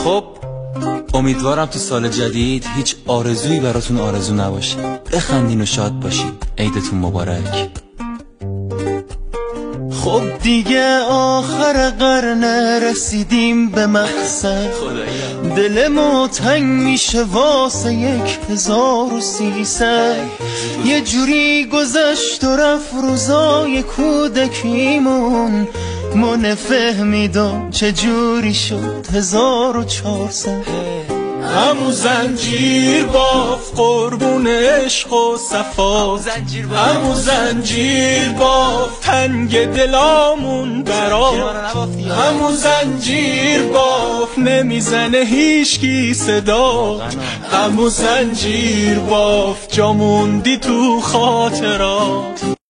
خب امیدوارم تو سال جدید هیچ آرزویی براتون آرزو نباشه. بخندین و شاد باشید. عیدتون مبارک. خب دیگه آخر قرن رسیدیم به مقصد، دلمو تنگ میشه واسه 1300. یه جوری گذشت و رفت روزای کودکیمون، ما نفهمیدم چه جوری شد 1400. همون زنجیر باف قربون عشق و صفا، همون زنجیر باف تنگ دلامون برا، همون زنجیر باف نمیزنه هیچکی صدا، همون زنجیر باف جا موندی تو خاطرات.